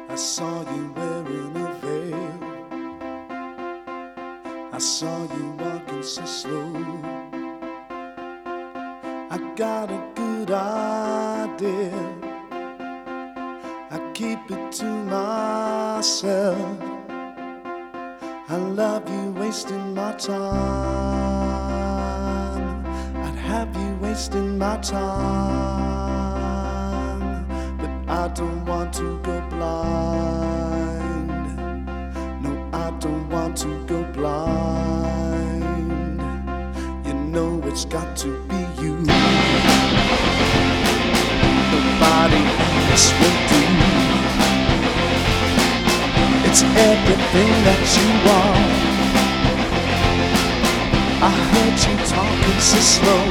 I saw you wearing a veil. I saw you walking so slow. I got a good idea. I keep it to myself. I love you wasting my time. I'd have you wasting my time. But I don't want to go blind. No, I don't want to go blind. You know it's got to be you. Nobody else will do. It's everything that you are. I heard you talking so slow,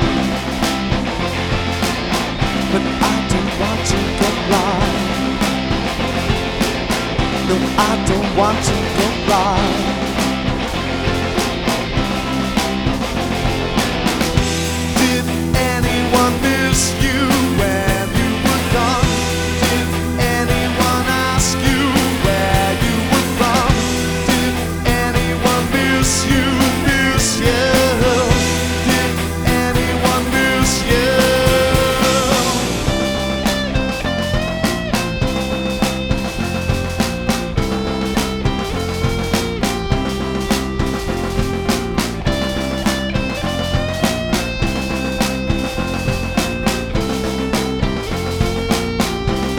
but I don't want to go blind. No, I don't want to go blind. Did anyone miss you when you were gone? Did anyone ask you where you were from? Did anyone miss you, miss you? Did anyone miss you?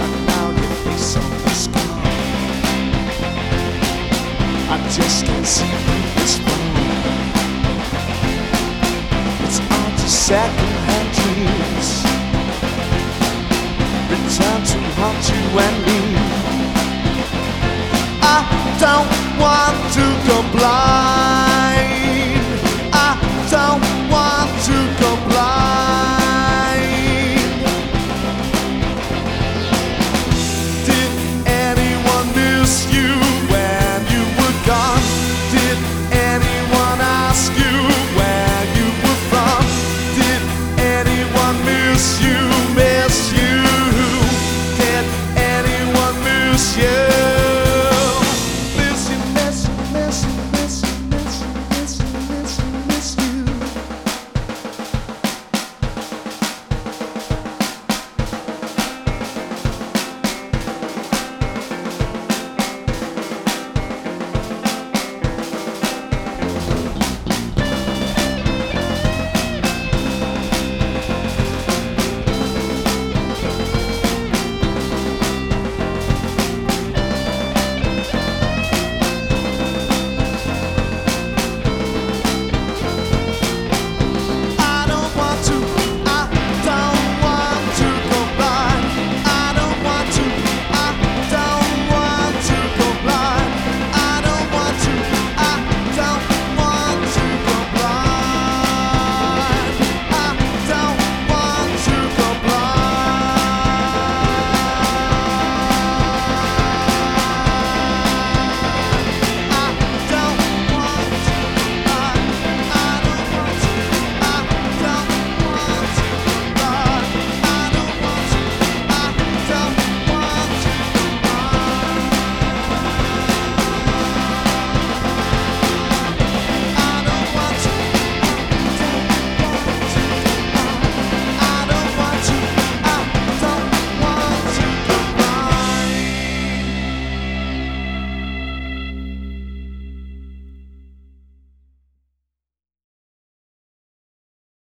Just can't see